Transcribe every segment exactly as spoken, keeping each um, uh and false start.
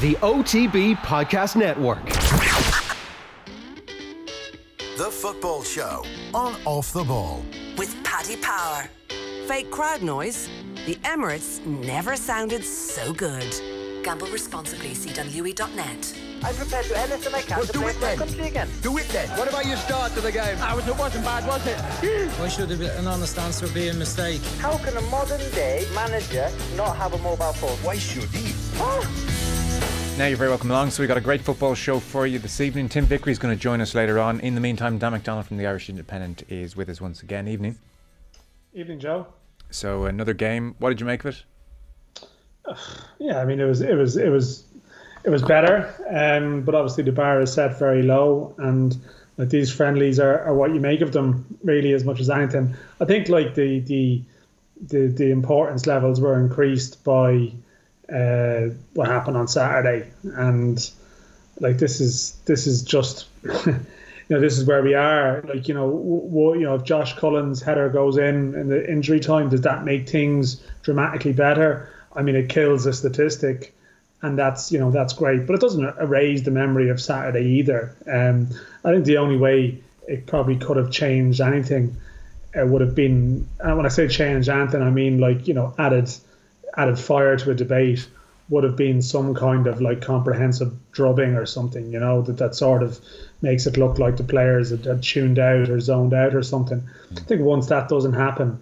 the O T B Podcast Network. The Football Show on Off the Ball. With Paddy Power. Fake crowd noise? The Emirates never sounded so good. Gamble responsibly. See W E dot net. I'm prepared to do anything I can well, to do play it for my then. country again. Do it then. What about your start to the game? I was, it wasn't bad, was it? Why should an honest answer be a mistake? How can a modern day manager not have a mobile phone? Why should he? Oh. Now you're very welcome along. So we've got a great football show for you this evening. Tim Vickery is going to join us later on. In the meantime, Dan McDonald from the Irish Independent is with us once again. Evening. Evening, Joe. So another game. What did you make of it? Uh, yeah, I mean it was it was it was it was better, um, but obviously the bar is set very low, and like these friendlies are, are what you make of them really as much as anything. I think like the the the, the importance levels were increased by uh, what happened on Saturday, and like this is this is just. You know, this is where we are. Like, you know, w- w- you know, if Josh Cullen's header goes in in the injury time, does that make things dramatically better? I mean, it kills the statistic, and that's, you know, that's great. But it doesn't erase the memory of Saturday either. Um, I think the only way it probably could have changed anything uh, would have been, and when I say change anything, I mean like, you know, added added fire to a debate. Would have been some kind of like comprehensive drubbing or something, you know, that that sort of makes it look like the players had, had tuned out or zoned out or something. Mm. I think once that doesn't happen,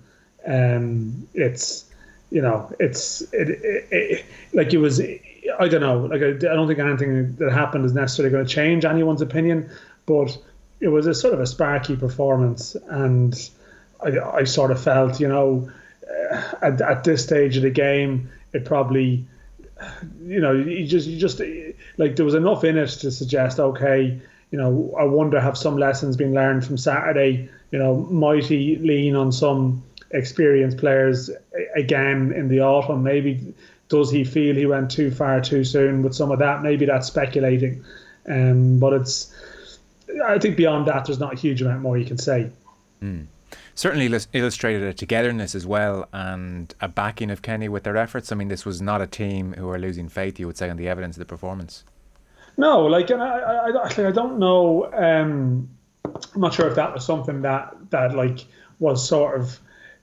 um, it's, you know, it's it, it, it like it was. I don't know. Like I, I don't think anything that happened is necessarily going to change anyone's opinion, but it was a sort of a sparky performance, and I, I sort of felt, you know, at, at this stage of the game, it probably. You know, you just, you just like there was enough in it to suggest, okay, you know, I wonder have some lessons been learned from Saturday. You know, might he lean on some experienced players again in the autumn? Maybe does he feel he went too far too soon with some of that? Maybe that's speculating, um, but it's. I think beyond that, there's not a huge amount more you can say. Mm. Certainly illustrated a togetherness as well and a backing of Kenny with their efforts. I mean, this was not a team who are losing faith, you would say, on the evidence of the performance. No, like, and I, I, I don't know. Um, I'm not sure if that was something that that like was sort of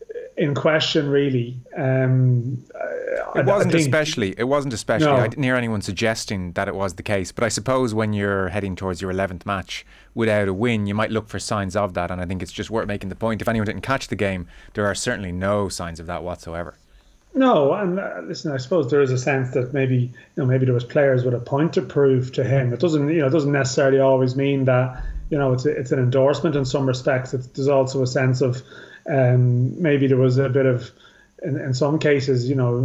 in question, really. Um, it I, wasn't I think, especially. It wasn't especially. No. I didn't hear anyone suggesting that it was the case. But I suppose when you're heading towards your eleventh match without a win, you might look for signs of that. And I think it's just worth making the point. If anyone didn't catch the game, there are certainly no signs of that whatsoever. No, and uh, listen, I suppose there is a sense that maybe, you know, maybe there was players with a point to prove to him. It doesn't, you know, it doesn't necessarily always mean that, you know, it's a, it's an endorsement in some respects. It's, there's also a sense of um, maybe there was a bit of, in, in some cases, you know,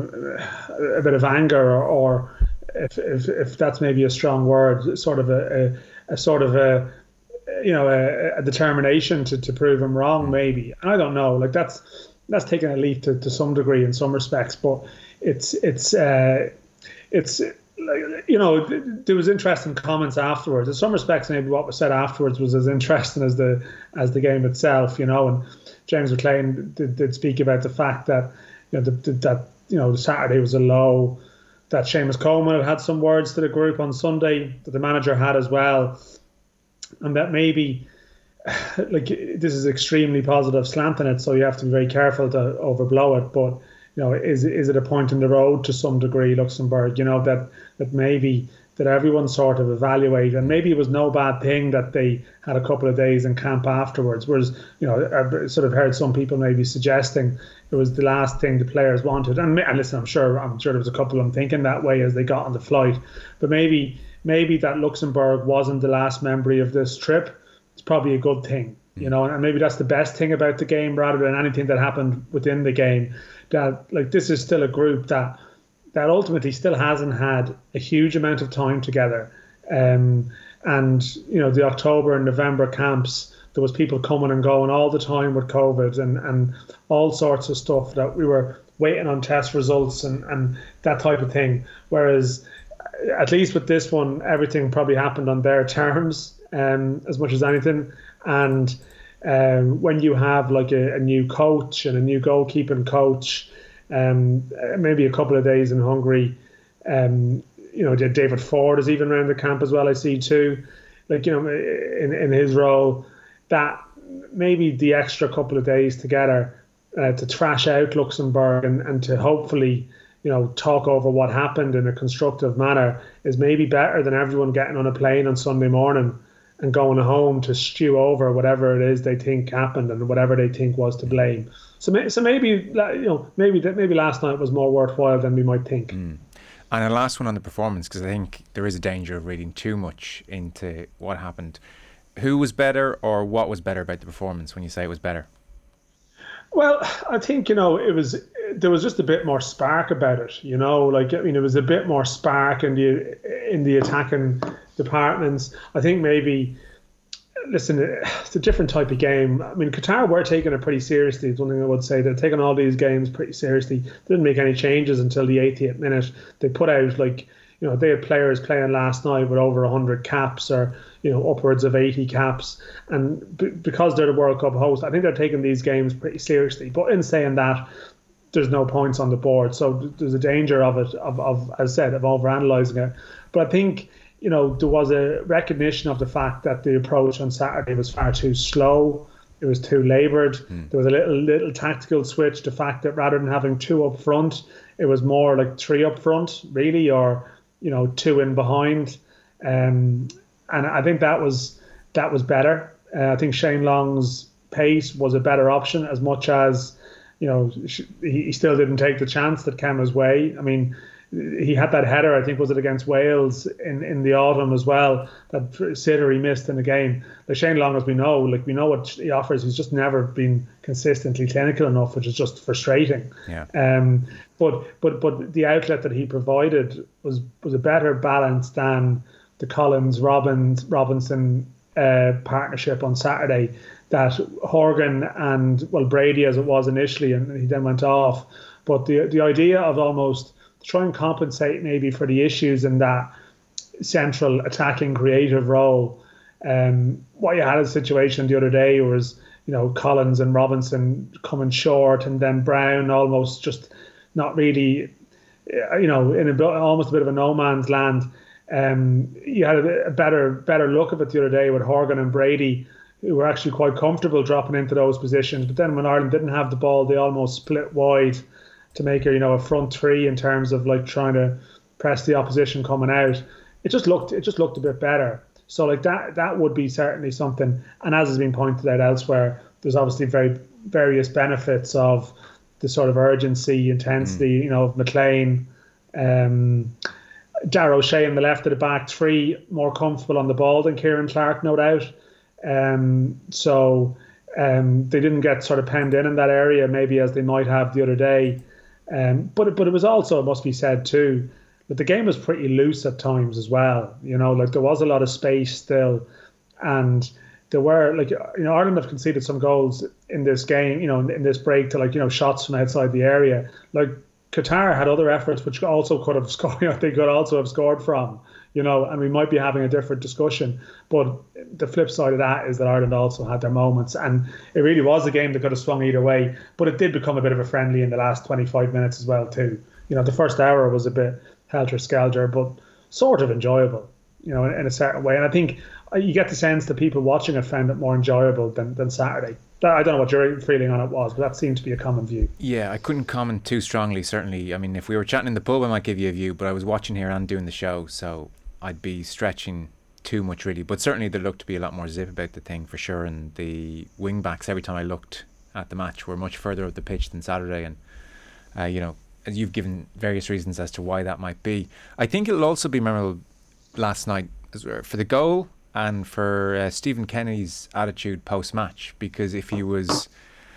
a bit of anger, or, or if, if if that's maybe a strong word, sort of a, a, a sort of a, you know, a, a determination to, to prove him wrong, maybe. I don't know. Like that's. That's taking a leap to, to some degree in some respects, but it's it's uh, it's you know, there was interesting comments afterwards. In some respects, maybe what was said afterwards was as interesting as the as the game itself, you know. And James McLean did, did speak about the fact that, you know, the, the, that you know the Saturday was a low, that Seamus Coleman had had some words to the group on Sunday that the manager had as well, and that maybe. Like, this is extremely positive slant in it, so you have to be very careful to overblow it. But, you know, is is it a point in the road to some degree, Luxembourg? You know, that that maybe that everyone sort of evaluate, and maybe it was no bad thing that they had a couple of days in camp afterwards. Whereas, you know, I've sort of heard some people maybe suggesting it was the last thing the players wanted. And, and listen, I'm sure I'm sure there was a couple of them thinking that way as they got on the flight. But maybe maybe that Luxembourg wasn't the last memory of this trip. It's probably a good thing, you know, and maybe that's the best thing about the game rather than anything that happened within the game. That, like, this is still a group that that ultimately still hasn't had a huge amount of time together. Um, and, you know, the October and November camps, there was people coming and going all the time with COVID and, and all sorts of stuff that we were waiting on test results and, and that type of thing. Whereas, at least with this one, everything probably happened on their terms. Um, as much as anything, and um, when you have like a, a new coach and a new goalkeeping coach, um, maybe a couple of days in Hungary, um, you know, David Ford is even around the camp as well, I see too. Like, you know, in, in his role, that maybe the extra couple of days together uh, to thrash out Luxembourg and, and to hopefully, you know, talk over what happened in a constructive manner is maybe better than everyone getting on a plane on Sunday morning and going home to stew over whatever it is they think happened and whatever they think was to blame. So, so maybe, you know, maybe maybe last night was more worthwhile than we might think. Mm. And a last one on the performance, because I think there is a danger of reading too much into what happened. Who was better, or what was better about the performance when you say it was better? Well, I think, you know, it was there was just a bit more spark about it, you know, like, I mean, it was a bit more spark in the in the attacking departments. I think maybe, listen, it's a different type of game. I mean, Qatar were taking it pretty seriously. It's one thing I would say. They're taking all these games pretty seriously. They didn't make any changes until the eightieth minute. They put out, like, you know, they had players playing last night with over one hundred caps or, you know, upwards of eighty caps. And b- because they're the World Cup host, I think they're taking these games pretty seriously. But in saying that, there's no points on the board. So there's a danger of it, of, of as I said, of overanalyzing it. But I think, you know, there was a recognition of the fact that the approach on Saturday was far too slow. It was too laboured. Mm. There was a little little tactical switch. The fact that rather than having two up front, it was more like three up front, really, or, you know, two in behind. Um, and I think that was that was better. Uh, I think Shane Long's pace was a better option, as much as, you know, he still didn't take the chance that came his way. I mean, he had that header, I think, was it against Wales in, in the autumn as well, that sitter he missed in the game. Like Shane Long, as we know, like we know what he offers, he's just never been consistently clinical enough, which is just frustrating. Yeah. Um. But but but the outlet that he provided was was a better balance than the Collins Robbins Robinson uh, partnership on Saturday. That Horgan and, well, Brady as it was initially, and he then went off. But the the idea of almost try and compensate maybe for the issues in that central attacking creative role. Um, what you had a situation the other day was, you know, Collins and Robinson coming short, and then Brown almost just not really, you know, in a almost a bit of a no man's land. Um, you had a, a better better look of it the other day with Horgan and Brady, who were actually quite comfortable dropping into those positions. But then when Ireland didn't have the ball, they almost split wide to make it, you know, a front three in terms of like trying to press the opposition coming out. It just looked it just looked a bit better. So like that that would be certainly something. And as has been pointed out elsewhere, there's obviously very various benefits of the sort of urgency, intensity, mm. you know, of McLean, um, Darragh O'Shea in the left of the back three, more comfortable on the ball than Kieran Clark, no doubt. Um, so um, they didn't get sort of penned in in that area, maybe as they might have the other day. Um, but but it was also, it must be said too, that the game was pretty loose at times as well. You know, like there was a lot of space still, and there were, like, you know, Ireland have conceded some goals in this game, you know, in, in this break, to, like, you know, shots from outside the area. Like Qatar had other efforts which also could have scored, you know, they could also have scored from, you know, and we might be having a different discussion. But the flip side of that is that Ireland also had their moments, and it really was a game that could have swung either way. But it did become a bit of a friendly in the last twenty-five minutes as well too. You know, the first hour was a bit helter-skelter, but sort of enjoyable, you know, in, in a certain way. And I think you get the sense that people watching it found it more enjoyable than, than Saturday. I don't know what your feeling on it was, but that seemed to be a common view. Yeah, I couldn't comment too strongly, certainly. I mean, if we were chatting in the pub, I might give you a view, but I was watching here and doing the show, so I'd be stretching too much, really. But certainly there looked to be a lot more zip about the thing, for sure. And the wing backs, every time I looked at the match, were much further up the pitch than Saturday. And, uh, you know, you've given various reasons as to why that might be. I think it'll also be memorable last night for the goal and for uh, Stephen Kenny's attitude post-match, because if he was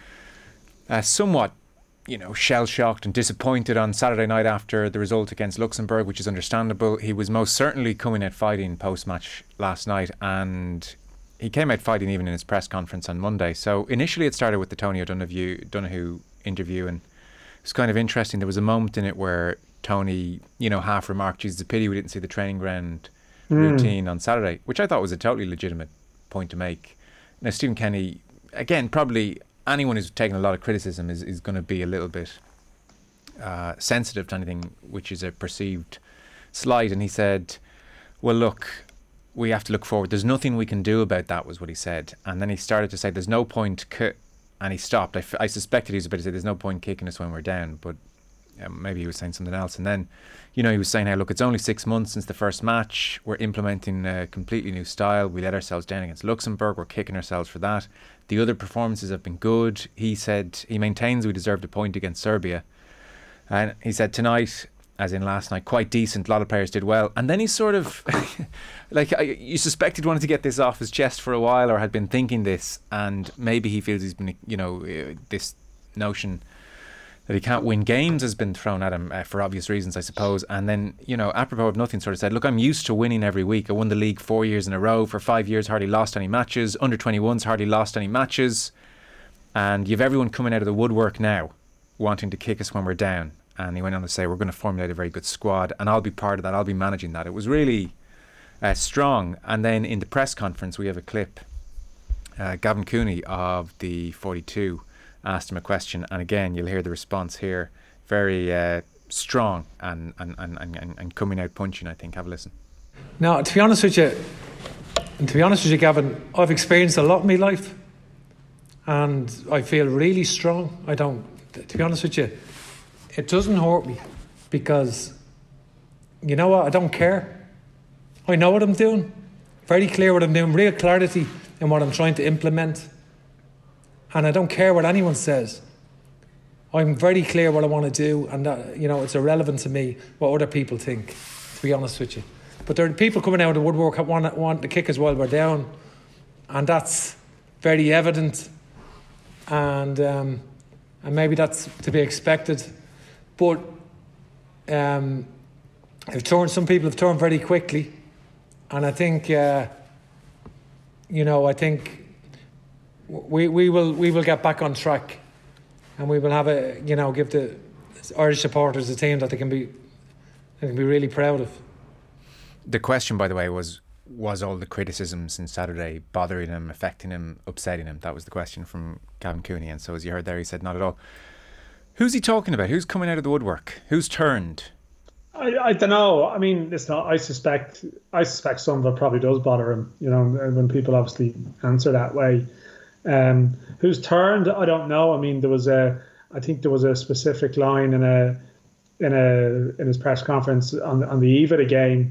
uh, somewhat, you know, shell-shocked and disappointed on Saturday night after the result against Luxembourg, which is understandable, he was most certainly coming out fighting post-match last night, and he came out fighting even in his press conference on Monday. So initially it started with the Tony O'Donoghue Donoghue interview, and it was kind of interesting. There was a moment in it where Tony, you know, half remarked, "Geez, it's a pity we didn't see the training ground mm. routine on Saturday," which I thought was a totally legitimate point to make. Now, Stephen Kenny, again, probably anyone who's taken a lot of criticism is, is going to be a little bit uh, sensitive to anything which is a perceived slight, and he said, well, look, we have to look forward. There's nothing we can do about that, was what he said. And then he started to say, there's no point, ki-, and he stopped. I, f- I suspected he was about to say, there's no point kicking us when we're down, but um, maybe he was saying something else. And then, you know, he was saying, hey, look, it's only six months since the first match. We're implementing a completely new style. We let ourselves down against Luxembourg. We're kicking ourselves for that. The other performances have been good. He said he maintains we deserved a point against Serbia. And he said tonight, as in last night, quite decent. A lot of players did well. And then he sort of, like, I, you suspect he'd wanted to get this off his chest for a while, or had been thinking this, and maybe he feels he's been, you know, uh, this notion that he can't win games has been thrown at him uh, for obvious reasons, I suppose. And then, you know, apropos of nothing, sort of said, look, I'm used to winning every week. I won the league four years in a row. For five years, hardly lost any matches. Under twenty-ones, hardly lost any matches. And you've everyone coming out of the woodwork now, wanting to kick us when we're down. And he went on to say, we're going to formulate a very good squad, and I'll be part of that. I'll be managing that. It was really uh, strong. And then in the press conference, we have a clip. Uh, Gavin Cooney of the forty-two asked him a question. And again, you'll hear the response here. Very uh, strong and, and, and, and, and coming out punching, I think. Have a listen. Now, to be honest with you, and to be honest with you, Gavin, I've experienced a lot in my life. And I feel really strong. I don't, to be honest with you, it doesn't hurt me, because, you know what, I don't care. I know what I'm doing. Very clear what I'm doing, real clarity in what I'm trying to implement. And I don't care what anyone says. I'm very clear what I want to do, and that, you know, it's irrelevant to me what other people think, to be honest with you. But there are people coming out of the woodwork that want, want to kick us while we're down, and that's very evident, and um, and maybe that's to be expected. But um, they've turned, some people have turned very quickly, and I think, uh, you know, I think we we will we will get back on track, and we will have a, you know, give the Irish supporters a team that they can be they can be really proud of. The question, by the way, was was all the criticism since Saturday bothering him, affecting him, upsetting him? That was the question from Gavin Cooney, and so as you heard there, he said not at all. Who's he talking about? Who's coming out of the woodwork? Who's turned? I, I don't know. I mean, listen, I suspect I suspect some of it probably does bother him, you know, when people obviously answer that way. Um, who's turned? I don't know. I mean, there was a, I think there was a specific line in a, in a, in his press conference on on the eve of the game,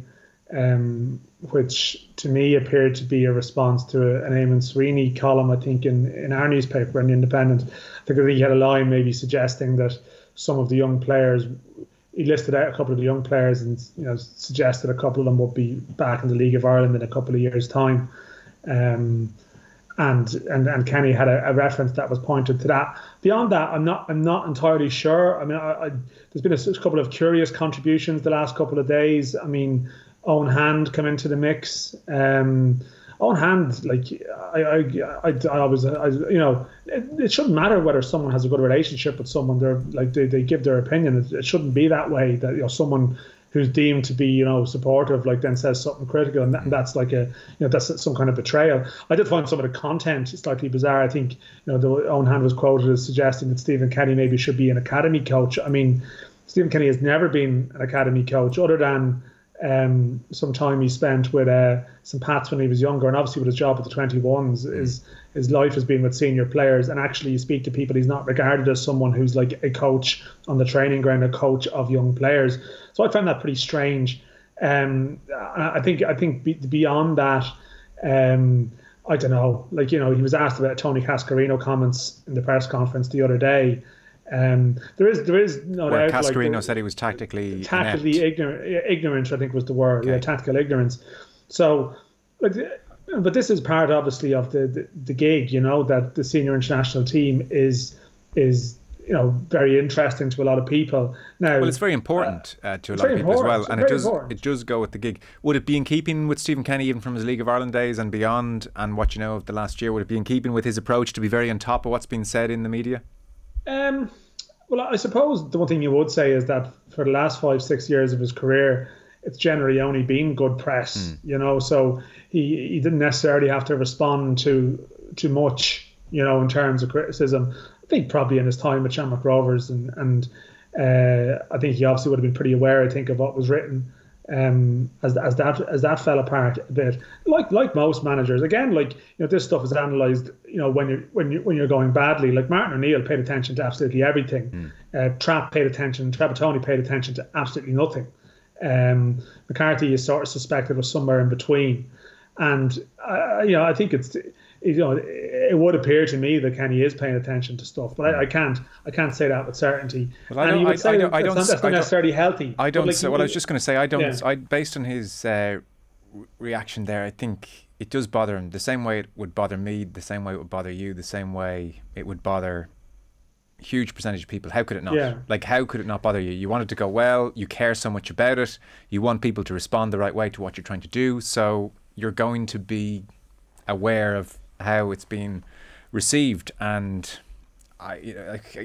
um, which to me appeared to be a response to a, an Eamon Sweeney column, I think, in, in our newspaper, in the Independent. I think he had a line maybe suggesting that some of the young players, he listed out a couple of the young players and, you know, suggested a couple of them would be back in the League of Ireland in a couple of years' time. Um, and and and Kenny had a, a reference that was pointed to that. Beyond that, I'm not I'm not entirely sure. I mean, I, I, there's been a, a couple of curious contributions the last couple of days. I mean, Owen Hand come into the mix. Um, Owen Hand, like I, I, I, I always, I, you know, it, it shouldn't matter whether someone has a good relationship with someone. They're like they, they give their opinion. It, it shouldn't be that way. That, you know, someone who's deemed to be, you know, supportive, like then says something critical, and, that, and that's like a, you know, that's some kind of betrayal. I did find some of the content slightly bizarre. I think, you know, the Owen Hand was quoted as suggesting that Stephen Kenny maybe should be an academy coach. I mean, Stephen Kenny has never been an academy coach, other than um, some time he spent with uh, Saint Pat's when he was younger, and obviously with his job at the twenty-ones, his his life has been with senior players. And actually, you speak to people, he's not regarded as someone who's like a coach on the training ground, a coach of young players. So I found that pretty strange. Um, I think I think beyond that, um, I don't know. Like, you know, he was asked about Tony Cascarino comments in the press conference the other day. Um, there is there is no Where doubt. Cascarino like, said he was tactically tactically ignorant. Ignorant, I think, was the word. Okay. Yeah, tactical ignorance. So, like, but this is part, obviously, of the, the the gig. You know, that the senior international team is is you know very interesting to a lot of people. Now, well, it's very important uh, to a it's lot of very people as well, important. and It's it does very important. it does go with the gig. Would it be in keeping with Stephen Kenny, even from his League of Ireland days and beyond, and what you know of the last year? Would it be in keeping with his approach to be very on top of what's being said in the media? Um. Well, I suppose the one thing you would say is that for the last five, six years of his career, it's generally only been good press, mm. you know, so he, he didn't necessarily have to respond to too much, you know, in terms of criticism. I think probably in his time at Shamrock Rovers, and, and uh, I think he obviously would have been pretty aware, I think, of what was written Um, as as that as that fell apart a bit, like like most managers, again, like you know, this stuff is analysed. You know, when you're when you when you're going badly, like Martin O'Neill paid attention to absolutely everything. Mm. Uh, Trapp paid attention. Trapattoni paid attention to absolutely nothing. Um, McCarthy is sort of suspected was somewhere in between, and uh, you know, I think it's you know it would appear to me that Kenny is paying attention to stuff, but I, I can't I can't say that with certainty. Well, I don't. I, I don't. I don't. That's not, not necessarily healthy. I don't. Like, So, well, I was just going to say I don't. Yeah. I based on his uh, reaction there, I think it does bother him the same way it would bother me, the same way it would bother you, the same way it would bother huge percentage of people. How could it not? Yeah. Like, how could it not bother you? You want it to go well. You care so much about it. You want people to respond the right way to what you're trying to do. So you're going to be aware of how it's been received, and I, like,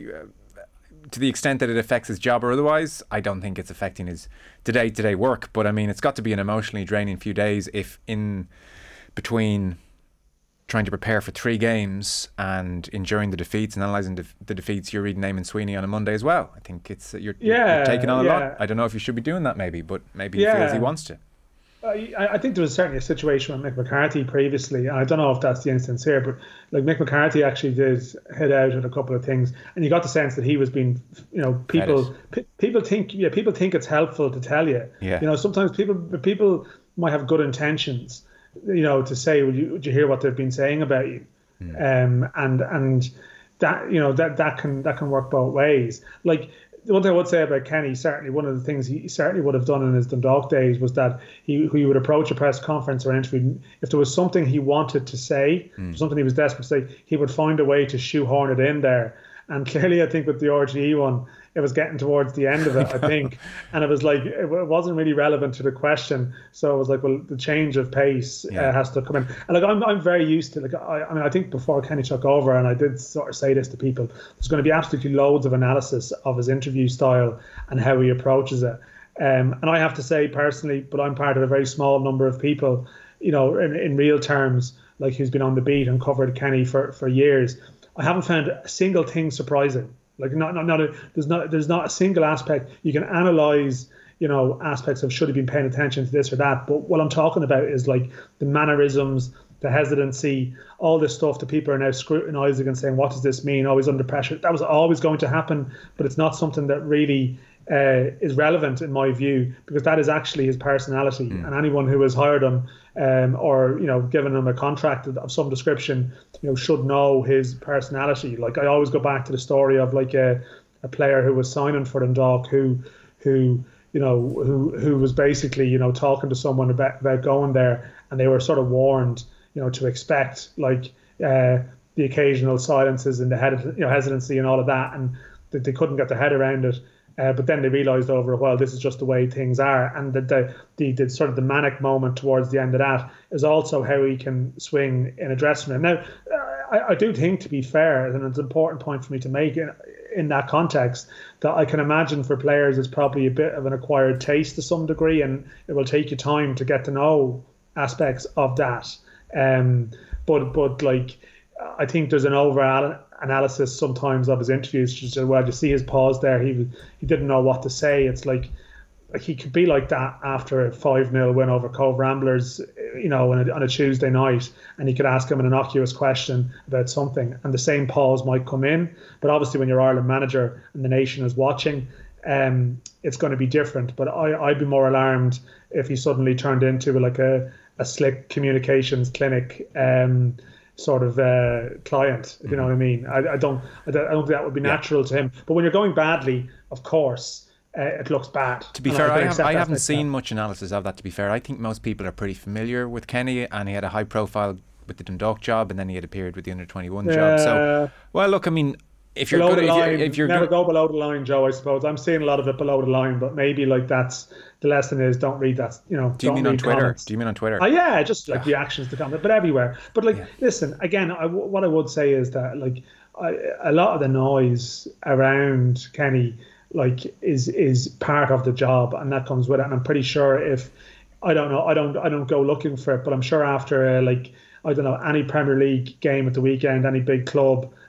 to the extent that it affects his job or otherwise, I don't think it's affecting his day-to-day work. But I mean, it's got to be an emotionally draining few days if in between trying to prepare for three games and enduring the defeats and analysing the, the defeats, you're reading Eamon Sweeney on a Monday as well. I think it's you're, yeah, you're taking on a yeah. lot. I don't know if you should be doing that maybe, but maybe yeah. he feels he wants to. I, I think there was certainly a situation with Mick McCarthy previously, and I don't know if that's the instance here, but like Mick McCarthy actually did head out at a couple of things, and you got the sense that he was being, you know, people p- people think yeah people think it's helpful to tell you, yeah. you know, sometimes people people might have good intentions, you know, to say, would you would you hear what they've been saying about you, mm. um, and and that you know that that can that can work both ways, like. The one thing I would say about Kenny, certainly one of the things he certainly would have done in his Dundalk days was that he, he would approach a press conference or an interview. If there was something he wanted to say, mm. something he was desperate to say, he would find a way to shoehorn it in there. And clearly, I think with the R T E one, it was getting towards the end of it, I think. And it was like, it wasn't really relevant to the question. So it was like, well, the change of pace yeah. uh, has to come in. And like, I'm I'm very used to, like, I, I mean, I think before Kenny took over, and I did sort of say this to people, there's going to be absolutely loads of analysis of his interview style and how he approaches it. Um, and I have to say personally, but I'm part of a very small number of people, you know, in, in real terms, like who's been on the beat and covered Kenny for, for years. I haven't found a single thing surprising. Like not, not, not a, there's not, there's not a single aspect. You can analyze, you know, aspects of should have been paying attention to this or that. But what I'm talking about is like the mannerisms, the hesitancy, all this stuff that people are now scrutinizing and saying, what does this mean? Always under pressure. That was always going to happen, but it's not something that really uh, is relevant in my view, because that is actually his personality. Mm. And anyone who has hired him um, or, you know, given him a contract of some description, you know, should know his personality. Like I always go back to the story of like a, a player who was signing for Dundalk who, who, you know, who, who was basically, you know, talking to someone about, about going there, and they were sort of warned, you know, to expect like uh, the occasional silences and the head, you know, hesitancy and all of that, and that they couldn't get their head around it. Uh, but then they realised over a while this is just the way things are, and that the, the the sort of the manic moment towards the end of that is also how he can swing in a dressing room. Now, uh, I, I do think, to be fair, and it's an important point for me to make in, in that context, that I can imagine for players it's probably a bit of an acquired taste to some degree, and it will take you time to get to know aspects of that. Um, but but like I think there's an over analysis sometimes of his interviews. Just well, you see his pause there. He he didn't know what to say. It's like like he could be like that after a five nil win over Cove Ramblers, you know, on a, on a Tuesday night, and he could ask him an innocuous question about something, and the same pause might come in. But obviously, when you're Ireland manager and the nation is watching, um, it's going to be different. But I I'd be more alarmed if he suddenly turned into like a a slick communications clinic um, sort of uh, client, if you know what I mean. I, I don't, I don't think that would be natural yeah. to him. But when you're going badly, of course, uh, it looks bad. To be and fair, I, I, have, I haven't seen that. much analysis of that. To be fair, I think most people are pretty familiar with Kenny, and he had a high profile with the Dundalk job, and then he had appeared with the under twenty-one uh, job. So, well, look, I mean. If you're below good, the line, if you're, if you're never good, go below the line, Joe. I suppose I'm seeing a lot of it below the line, but maybe like that's the lesson is don't read that. You know, do you don't mean read on Twitter? Comments. Do you mean on Twitter? Oh yeah, just like reactions to comment, but everywhere. But like, yeah. listen again. I, what I would say is that like I, a lot of the noise around Kenny like is is part of the job, and that comes with it. And I'm pretty sure if I don't know, I don't I don't go looking for it, but I'm sure after uh, like I don't know any Premier League game at the weekend, any big club.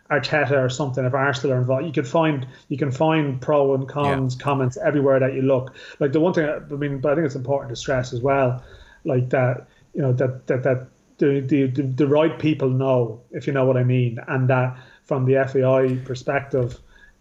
Arteta or something, if Arsenal are involved, you could find you can find pro and cons yeah. comments everywhere that you look. Like the one thing, I mean, but I think it's important to stress as well, like that, you know, that that that the the the right people know, if you know what I mean, and that from the F A I perspective,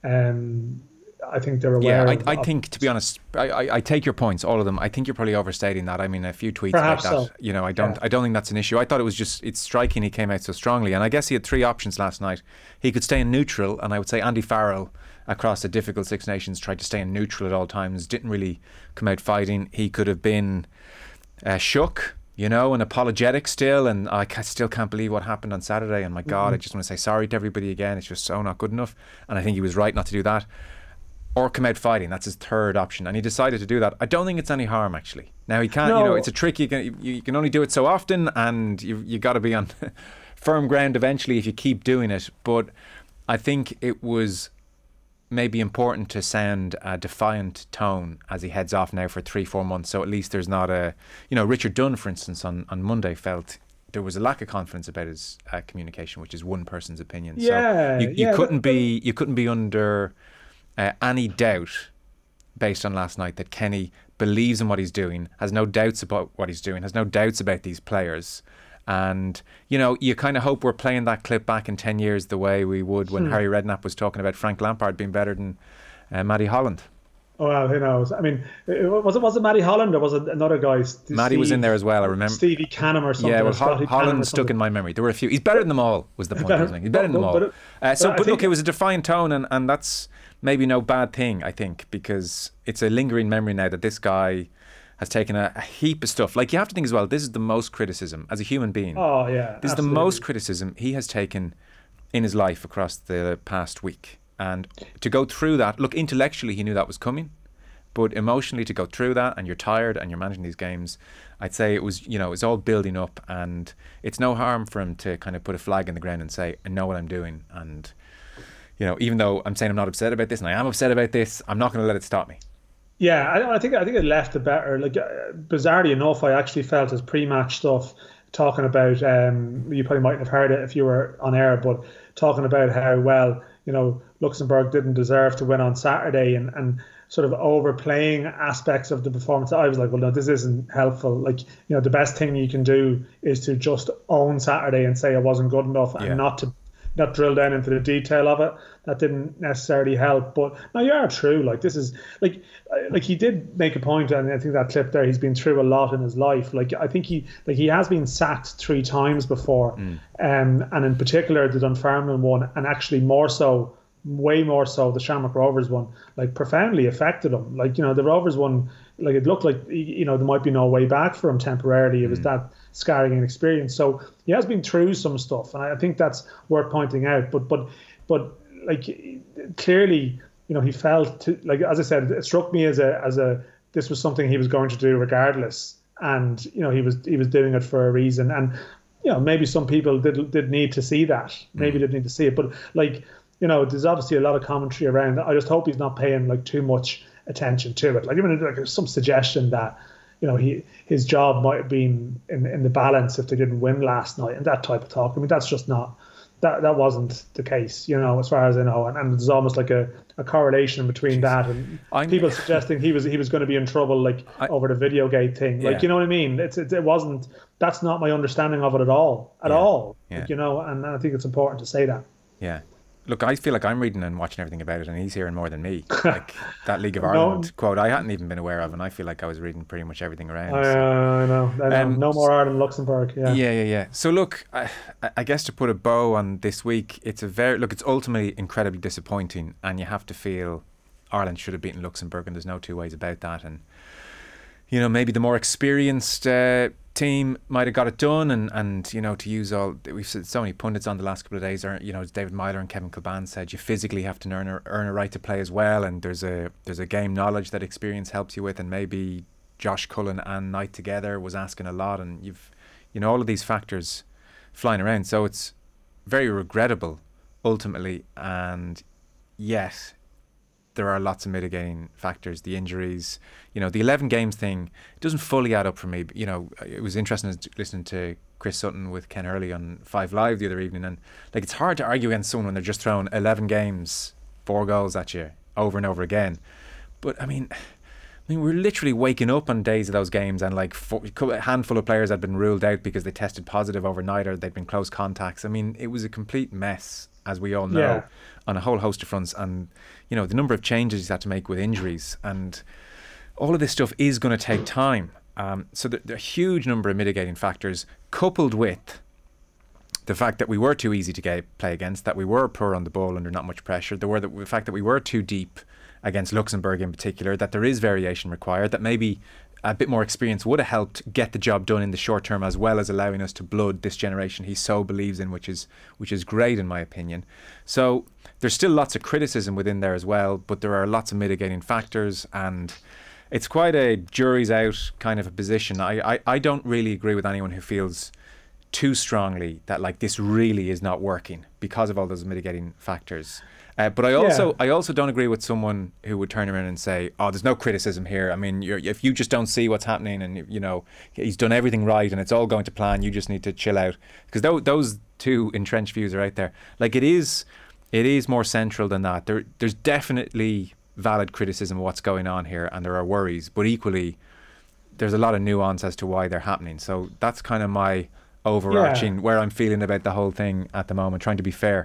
um. I think they're aware. Yeah, I, of, I think, to be honest, I, I, I take your points, all of them. I think you're probably overstating that. I mean, a few tweets Perhaps like that. So. You know, I don't, yeah. I don't think that's an issue. I thought it was just, it's striking he came out so strongly, and I guess he had three options last night. He could stay in neutral, and I would say Andy Farrell, across the difficult Six Nations, tried to stay in neutral at all times. Didn't really come out fighting. He could have been uh, shook, you know, and apologetic still, and I still can't believe what happened on Saturday. And my God, mm-hmm. I just want to say sorry to everybody again. It's just so not good enough, and I think he was right not to do that. Or come out fighting. That's his third option, and he decided to do that. I don't think it's any harm, actually. Now he can't. No. You know, it's a trick. You can you, you can only do it so often, and you you got to be on firm ground eventually if you keep doing it. But I think it was maybe important to sound a defiant tone as he heads off now for three, four months. So at least there's not a, you know, Richard Dunn, for instance, on on Monday felt there was a lack of confidence about his uh, communication, which is one person's opinion. Yeah, so you, you yeah, couldn't but, be you couldn't be under. Uh, any doubt based on last night that Kenny believes in what he's doing, has no doubts about what he's doing, has no doubts about these players. And, you know, you kind of hope we're playing that clip back in ten years the way we would when hmm. Harry Redknapp was talking about Frank Lampard being better than uh, Matty Holland. Oh, well, who knows? I mean, was it was it Matty Holland or was it another guy? Matty Steve, was in there as well, I remember. Stevie Canham or something. Yeah, well, Ho- Holland stuck in my memory. There were a few. He's better than them all, was the point. Better, He's better than them all. But, it, uh, so, but, but look, it was a defiant tone, and, and that's maybe no bad thing, I think, because it's a lingering memory now that this guy has taken a, a heap of stuff. Like, you have to think as well, this is the most criticism as a human being. Oh, yeah. This absolutely. is the most criticism he has taken in his life across the past week. And to go through that, look, intellectually he knew that was coming, but emotionally to go through that, and you're tired and you're managing these games, I'd say it was, you know, it's all building up, and it's no harm for him to kind of put a flag in the ground and say, I know what I'm doing. And, you know, even though I'm saying I'm not upset about this, and I am upset about this, I'm not going to let it stop me. Yeah, I, I think I think it left it better. Like, uh, bizarrely enough, I actually felt his pre-match stuff talking about, um, you probably mightn't have heard it if you were on air, but talking about how, well, you know, Luxembourg didn't deserve to win on Saturday, and, and sort of overplaying aspects of the performance. I was like, well, no, this isn't helpful. Like, you know, the best thing you can do is to just own Saturday and say it wasn't good enough, and yeah. not to not drill down into the detail of it. That didn't necessarily help. But no, you are true. Like, this is like, like he did make a point, and I think that clip there, he's been through a lot in his life. Like, I think he, like he has been sacked three times before, mm. um, and in particular the Dunfermline one, and actually more so, way more so the Shamrock Rovers one, like profoundly affected him. Like, you know, the Rovers one, like it looked like, you know, there might be no way back for him temporarily. It was mm. that scarring an experience. So he has been through some stuff, and I think that's worth pointing out. But but but like, clearly, you know, he felt to, like, as I said, it struck me as a as a this was something he was going to do regardless, and you know, he was he was doing it for a reason. And you know, maybe some people did did need to see that, maybe mm. did need to see it, but like, you know, there's obviously a lot of commentary around. I just hope he's not paying like too much attention to it. Like, even like there's some suggestion that, you know, he his job might have been in, in the balance if they didn't win last night, and that type of talk. I mean, that's just not that that wasn't the case, you know, as far as I know. And, and there's almost like a, a correlation between Jeez. that and I'm, people suggesting he was he was going to be in trouble, like I, over the Videogate thing. Like, yeah. you know what I mean? It's it, it wasn't. That's not my understanding of it at all, at yeah. all. Yeah. Like, you know, and I think it's important to say that. Yeah. Look, I feel like I'm reading and watching everything about it, and he's hearing more than me. Like that League of Ireland no. quote, I hadn't even been aware of, and I feel like I was reading pretty much everything around. I, so. uh, I know. I know. Um, no more Ireland, Luxembourg. Yeah, yeah, yeah, yeah. So look, I, I guess to put a bow on this week, it's a very look. It's ultimately incredibly disappointing, and you have to feel Ireland should have beaten Luxembourg, and there's no two ways about that. And you know, maybe the more experienced uh, team might have got it done, and, and you know, to use all, we've said so many pundits on the last couple of days, are, you know, as David Myler and Kevin Kilban said, you physically have to earn a, earn a right to play as well, and there's a there's a game knowledge that experience helps you with, and maybe Josh Cullen and Knight together was asking a lot, and you've, you know, all of these factors flying around, so it's very regrettable ultimately, and yet there are lots of mitigating factors. The injuries, you know, the eleven games thing, it doesn't fully add up for me. But, you know, it was interesting listening to Chris Sutton with Ken Hurley on Five Live the other evening, and like it's hard to argue against someone when they're just throwing eleven games, four goals at you over and over again. But I mean, I mean, we're literally waking up on days of those games, and like four, a handful of players had been ruled out because they tested positive overnight or they'd been close contacts. I mean, it was a complete mess, as we all know, yeah. on a whole host of fronts. And you know, the number of changes he's had to make with injuries, and all of this stuff is going to take time. Um, so there, there are a huge number of mitigating factors, coupled with the fact that we were too easy to get, play against, that we were poor on the ball under not much pressure, there were the, the fact that we were too deep against Luxembourg in particular, that there is variation required, that maybe a bit more experience would have helped get the job done in the short term, as well as allowing us to blood this generation he so believes in, which is which is great in my opinion. So there's still lots of criticism within there as well, but there are lots of mitigating factors, and it's quite a jury's out kind of a position. I, I, I don't really agree with anyone who feels too strongly that like this really is not working because of all those mitigating factors. Uh, but I also yeah. I also don't agree with someone who would turn around and say, oh, there's no criticism here. I mean, you're, if you just don't see what's happening and, you know, he's done everything right and it's all going to plan, you just need to chill out. Because th- those two entrenched views are out there. Like it is, it is more central than that. There, There's definitely valid criticism of what's going on here, and there are worries, but equally there's a lot of nuance as to why they're happening. So that's kind of my overarching yeah. where I'm feeling about the whole thing at the moment, trying to be fair.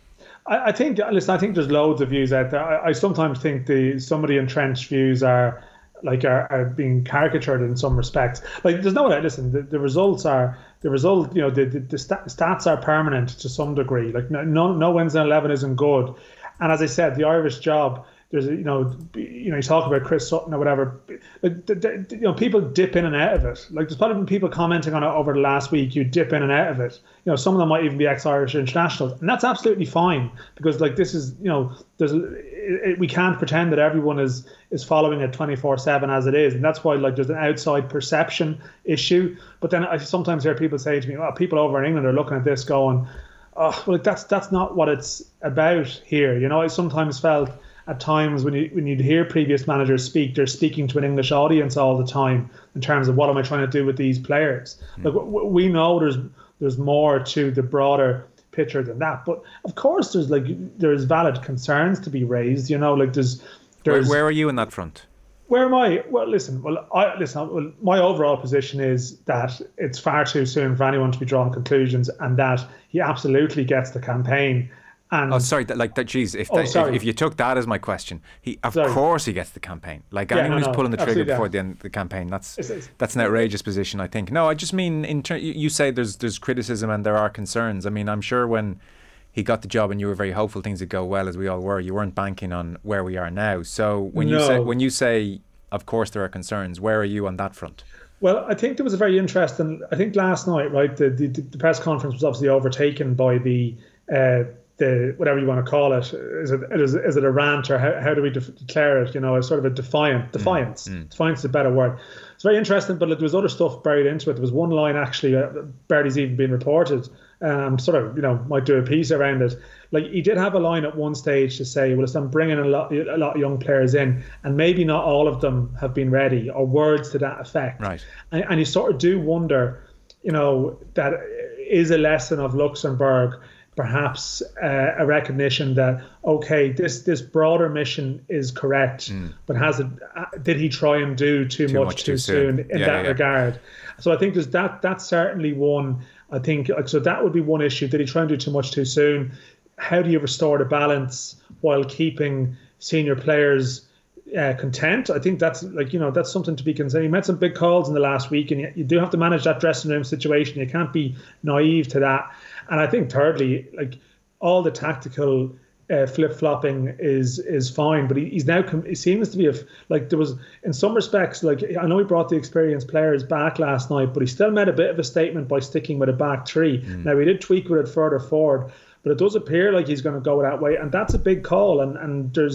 I, I think listen I think there's loads of views out there. I, I sometimes think the some of the entrenched views are like are, are being caricatured in some respects. Like there's no doubt, listen, the, the results are the result, you know, the, the, the stats are permanent to some degree. Like no no, no wins in eleven isn't good. And as I said, the Irish job, there's, you know, you know, you talk about Chris Sutton or whatever. Like, the, the, you know, people dip in and out of it. Like, there's probably been people commenting on it over the last week. You dip in and out of it. You know, some of them might even be ex-Irish internationals, and that's absolutely fine because, like, this is, you know, there's it, it, we can't pretend that everyone is is following it twenty-four seven as it is, and that's why, like, there's an outside perception issue. But then I sometimes hear people say to me, "Well, people over in England are looking at this going, oh, well, that's that's not what it's about here." You know, I sometimes felt at times when you when you hear previous managers speak, they're speaking to an English audience all the time in terms of what am I trying to do with these players. Mm. Like w- we know there's there's more to the broader picture than that, but of course there's like there's valid concerns to be raised. You know, like there's there's. Where, where are you in that front? Where am I? Well, listen. Well, I listen. Well, my overall position is that it's far too soon for anyone to be drawing conclusions, and that he absolutely gets the campaign. And oh, sorry, that, like that. Geez, if, oh, that, if if you took that as my question, he of sorry. course he gets the campaign. Like yeah, anyone no, who's no, pulling the trigger before yeah. the end of the campaign, that's it's, it's, that's an outrageous position, I think. No, I just mean in ter- you say there's there's criticism and there are concerns. I mean, I'm sure when he got the job and you were very hopeful things would go well, as we all were, you weren't banking on where we are now. So when no. you say when you say of course there are concerns, where are you on that front? Well, I think there was a very interesting. I think last night, right, the the, the press conference was obviously overtaken by the. Uh, the whatever you want to call it, is it is, is it a rant or how, how do we de- declare it? You know, as sort of a defiant defiance. Mm. Defiance is a better word. It's very interesting, but there was other stuff buried into it. There was one line actually uh, barely's even been reported. Um, sort of, you know, might do a piece around it. Like he did have a line at one stage to say, well, I'm bringing a lot a lot of young players in, and maybe not all of them have been ready, or words to that effect. Right. And, and you sort of do wonder, you know, that is a lesson of Luxembourg. Perhaps uh, a recognition that okay, this this broader mission is correct, mm. but has it? Uh, did he try and do too, too much, much too, too soon, soon in yeah, that yeah. regard? So I think there's that. That's certainly one. I think like so that would be one issue. Did he try and do too much too soon? How do you restore the balance while keeping senior players uh, content? I think that's like you know that's something to be considered. He made some big calls in the last week, and you, you do have to manage that dressing room situation. You can't be naive to that. And I think thirdly, like all the tactical uh, flip-flopping is is fine, but he, he's now com- he seems to be a, like there was in some respects like I know he brought the experienced players back last night, but he still made a bit of a statement by sticking with a back three. Mm. Now he did tweak with it further forward, but it does appear like he's going to go that way, and that's a big call. And and there's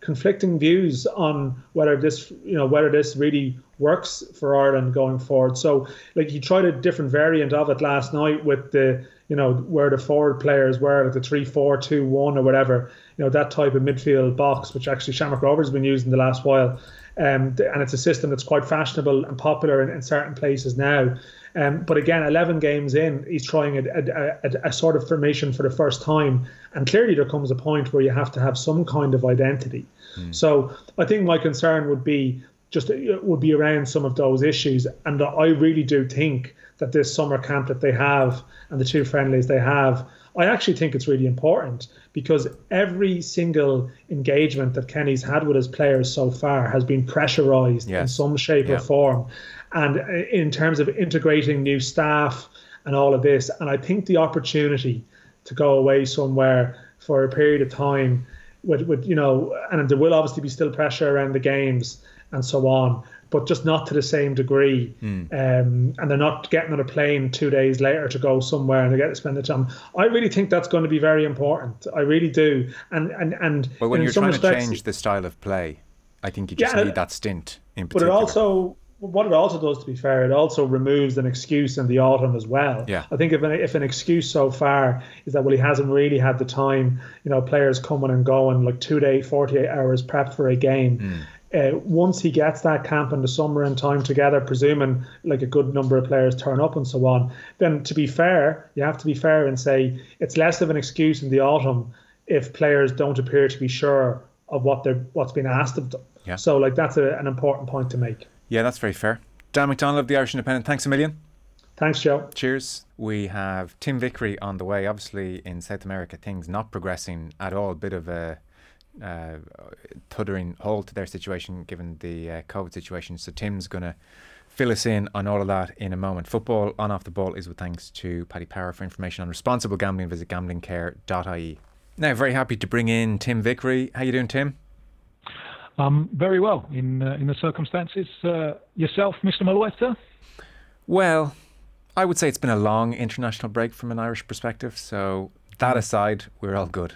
conflicting views on whether this, you know, whether this really works for Ireland going forward. So, like, he tried a different variant of it last night with the, you know, where the forward players were, like the three four two one or whatever, you know, that type of midfield box, which actually Shamrock Rovers has been using the last while. Um, and it's a system that's quite fashionable and popular in, in certain places now. Um, but again, eleven games in, he's trying a, a, a, a sort of formation for the first time. And clearly there comes a point where you have to have some kind of identity. Mm. So I think my concern would be just would be around some of those issues. And I really do think that this summer camp that they have and the two friendlies they have, I actually think it's really important, because every single engagement that Kenny's had with his players so far has been pressurised yes. in some shape yeah. or form. And in terms of integrating new staff and all of this, and I think the opportunity to go away somewhere for a period of time with, with you know, and there will obviously be still pressure around the games and so on, but just not to the same degree. Mm. Um, and they're not getting on a plane two days later to go somewhere and they get to spend the time. I really think that's going to be very important. I really do. And and and. But when you're trying respects, to change the style of play, I think you just yeah, need that stint in particular. But it also, what it also does, to be fair, it also removes an excuse in the autumn as well. Yeah. I think if an, if an excuse so far is that, well, he hasn't really had the time, you know, players coming and going, like two days, forty-eight hours prep for a game. Mm. Uh, once he gets that camp in the summer and time together, presuming like a good number of players turn up and so on, then to be fair, you have to be fair and say it's less of an excuse in the autumn if players don't appear to be sure of what they're what's been asked of them. Yeah. So like that's a, an important point to make. Yeah, that's very fair. Dan McDonald of the Irish Independent, thanks a million. Thanks, Joe. Cheers. We have Tim Vickery on the way. Obviously in South America things not progressing at all. A bit of a Uh, tuttering hold to their situation given the uh, COVID situation. So Tim's going to fill us in on all of that in a moment. Football on Off the Ball is with thanks to Paddy Power. For information on responsible gambling, visit gambling care dot I E. Now, very happy to bring in Tim Vickery. How you doing, Tim? Um, very well in uh, in the circumstances. Uh, yourself, Mister Mulwester? Well, I would say it's been a long international break from an Irish perspective. So that aside, we're all good.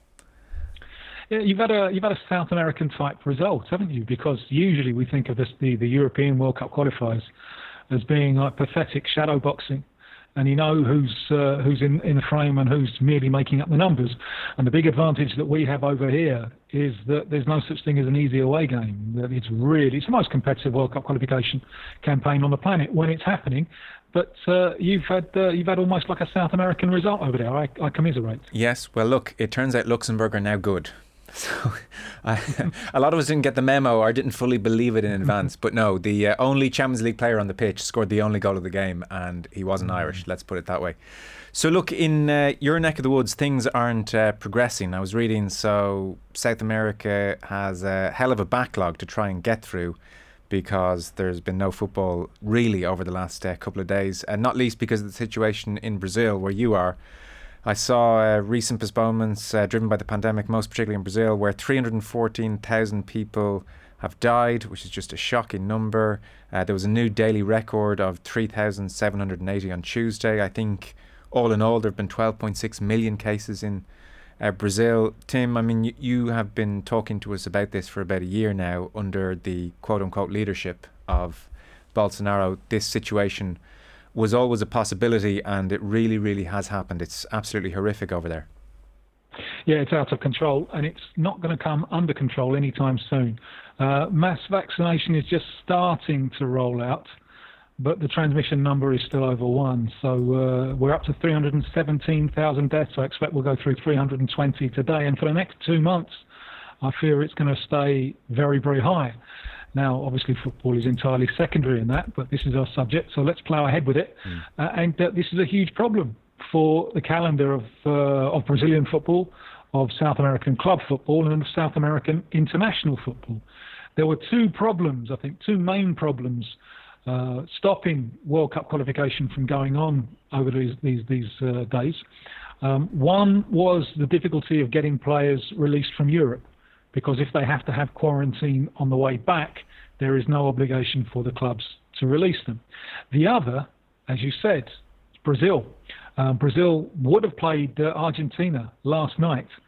Yeah, you've had a you've had a South American type result, haven't you? Because usually we think of this, the the European World Cup qualifiers as being like pathetic shadow boxing, and you know who's uh, who's in in the frame and who's merely making up the numbers. And the big advantage that we have over here is that there's no such thing as an easy away game. That it's really it's the most competitive World Cup qualification campaign on the planet when it's happening. But uh, you've had uh, you've had almost like a South American result over there. I, I commiserate. Yes. Well, look, it turns out Luxembourg are now good. So I, a lot of us didn't get the memo or didn't fully believe it in advance. But no, the uh, only Champions League player on the pitch scored the only goal of the game, and he wasn't Irish. Let's put it that way. So look, in uh, your neck of the woods, things aren't uh, progressing. I was reading, so South America has a hell of a backlog to try and get through, because there's been no football really over the last uh, couple of days, and not least because of the situation in Brazil where you are. I saw uh, recent postponements uh, driven by the pandemic, most particularly in Brazil, where three hundred fourteen thousand people have died, which is just a shocking number. Uh, there was a new daily record of three thousand seven hundred eighty on Tuesday. I think all in all there have been twelve point six million cases in uh, Brazil. Tim, I mean, you, you have been talking to us about this for about a year now under the quote-unquote leadership of Bolsonaro. This situation was always a possibility, and it really, really has happened. It's absolutely horrific over there. Yeah, it's out of control, and it's not going to come under control anytime soon. Uh, mass vaccination is just starting to roll out, but the transmission number is still over one. So uh, we're up to three hundred seventeen thousand deaths. I expect we'll go through three hundred twenty today, and for the next two months, I fear it's going to stay very, very high. Now, obviously, football is entirely secondary in that, but this is our subject, so let's plough ahead with it. Mm. Uh, and uh, this is a huge problem for the calendar of uh, of Brazilian football, of South American club football, and of South American international football. There were two problems, I think, two main problems uh, stopping World Cup qualification from going on over these these, these uh, days. Um, one was the difficulty of getting players released from Europe, because if they have to have quarantine on the way back, there is no obligation for the clubs to release them. The other, as you said, Brazil. Uh, Brazil would have played uh, Argentina last night,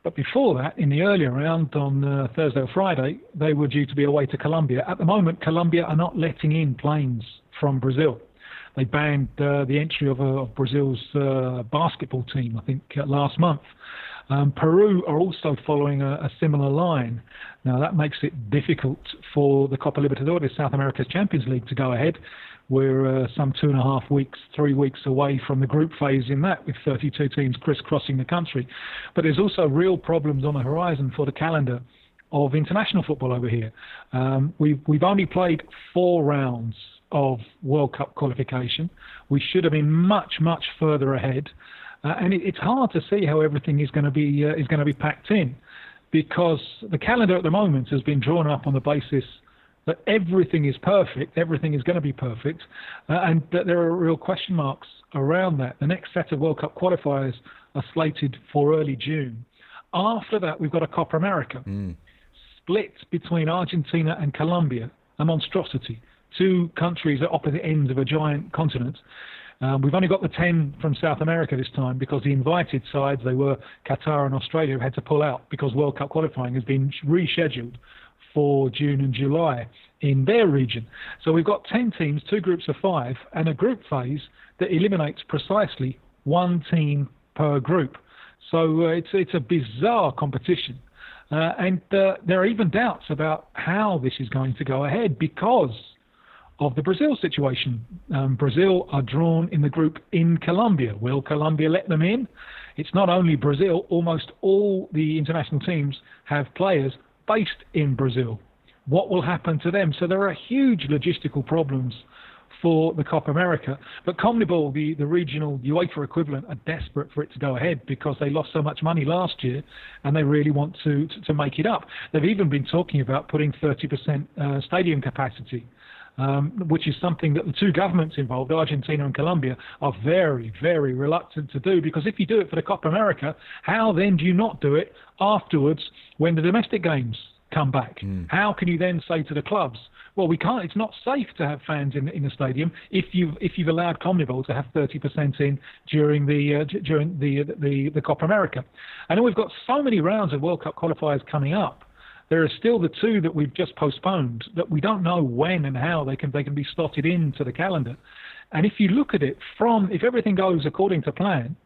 But before that, in the earlier round on uh, Thursday or Friday, they were due to be away to Colombia. At the moment, Colombia are not letting in planes from Brazil. They banned uh, the entry of, uh, of Brazil's uh, basketball team, I think, uh, last month. Um, Peru are also following a, a similar line. Now, that makes it difficult for the Copa Libertadores, South America's Champions League, to go ahead. We're uh, some two and a half weeks, three weeks away from the group phase in that, with thirty-two teams crisscrossing the country. But there's also real problems on the horizon for the calendar of international football over here. Um, we've, we've only played four rounds of World Cup qualification. We should have been much, much further ahead. Uh, and it, it's hard to see how everything is going to be uh, is going to be packed in, because the calendar at the moment has been drawn up on the basis that everything is perfect, everything is going to be perfect, uh, and that there are real question marks around that. The next set of World Cup qualifiers are slated for early June. After that, we've got a Copa America, mm. split between Argentina and Colombia, a monstrosity. Two countries at opposite ends of a giant continent. Um, we've only got the ten from South America this time, because the invited sides, they were Qatar and Australia, have had to pull out because World Cup qualifying has been rescheduled for June and July in their region. So we've got ten teams, two groups of five, and a group phase that eliminates precisely one team per group. So uh, it's it's a bizarre competition. Uh, and uh, there are even doubts about how this is going to go ahead because of the Brazil situation. Um, Brazil are drawn in the group in Colombia. Will Colombia let them in? It's not only Brazil. Almost all the international teams have players based in Brazil. What will happen to them? So there are huge logistical problems for the Copa America. But CONMEBOL, the, the regional UEFA equivalent, are desperate for it to go ahead because they lost so much money last year and they really want to, to, to make it up. They've even been talking about putting thirty percent uh, stadium capacity, um, which is something that the two governments involved, Argentina and Colombia, are very, very reluctant to do, because if you do it for the Copa America, how then do you not do it afterwards when the domestic games come back? Mm. How can you then say to the clubs, well, we can't, it's not safe to have fans in in the stadium if you've if you've allowed CONMEBOL to have thirty percent in during the uh, during the, the the Copa America. I know we've got so many rounds of World Cup qualifiers coming up. There are still the two that we've just postponed that we don't know when and how they can they can be slotted into the calendar. And if you look at it from, if everything goes according to plan,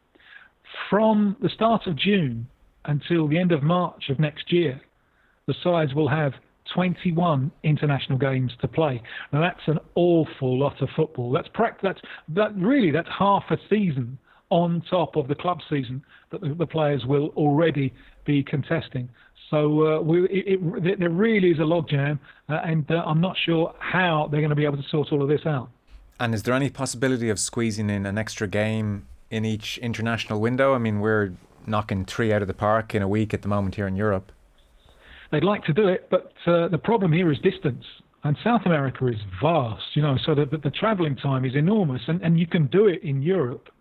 from the start of June until the end of March of next year, the sides will have twenty-one international games to play. Now that's an awful lot of football. That's that's that really that's half a season on top of the club season that the, the players will already be contesting. So uh, we, it, it, there really is a logjam, uh, and uh, I'm not sure how they're going to be able to sort all of this out. And is there any possibility of squeezing in an extra game in each international window? I mean, we're knocking three out of the park in a week at the moment here in Europe. They'd like to do it, but uh, the problem here is distance. And South America is vast, you know, so that the, the travelling time is enormous. And, and you can do it in Europe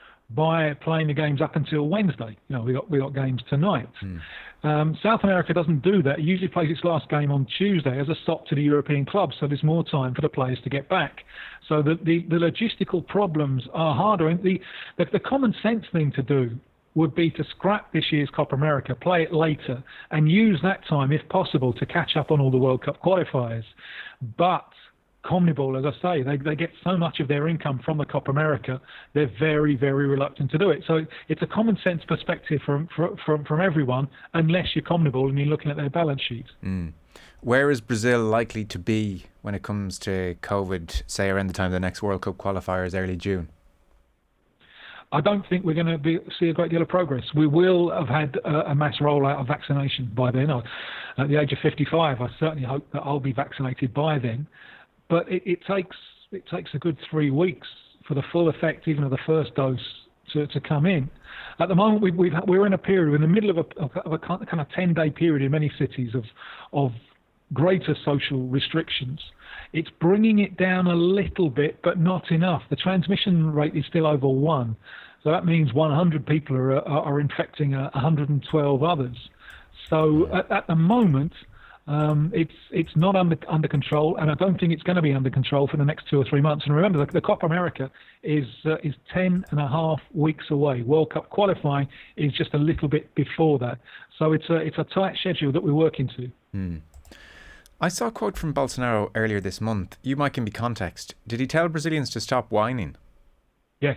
by playing the games up until Wednesday. You know, we got we got games tonight. Mm. Um, South America doesn't do that. It usually plays its last game on Tuesday as a stop to the European clubs, so there's more time for the players to get back. So the the, the logistical problems are harder. And the, the the common sense thing to do would be to scrap this year's Copa America, play it later, and use that time, if possible, to catch up on all the World Cup qualifiers. But CONMEBOL, as I say, they they get so much of their income from the Copa America, they're very, very reluctant to do it. So it's a common sense perspective from from from everyone, unless you're CONMEBOL and you're looking at their balance sheet. Mm. Where is Brazil likely to be when it comes to COVID, say around the time of the next World Cup qualifiers, early June? I don't think we're going to be, see a great deal of progress. We will have had a, a mass rollout of vaccination by then. I, at the age of fifty-five, I certainly hope that I'll be vaccinated by then. But it, it takes it takes a good three weeks for the full effect, even of the first dose, to, to come in. At the moment, we, we've, we're in a period, we're in the middle of a, of a kind of ten-day period in many cities of of greater social restrictions. It's bringing it down a little bit, but not enough. The transmission rate is still over one. So that means one hundred people are, are, are infecting one hundred twelve others. So at, at the moment, Um, it's it's not under under control, and I don't think it's going to be under control for the next two or three months. And remember, the, the Copa America is uh, is ten and a half weeks away. World Cup qualifying is just a little bit before that, so it's a it's a tight schedule that we're working to. Hmm. I saw a quote from Bolsonaro earlier this month. You might give me context. Did he tell Brazilians to stop whining? Yes.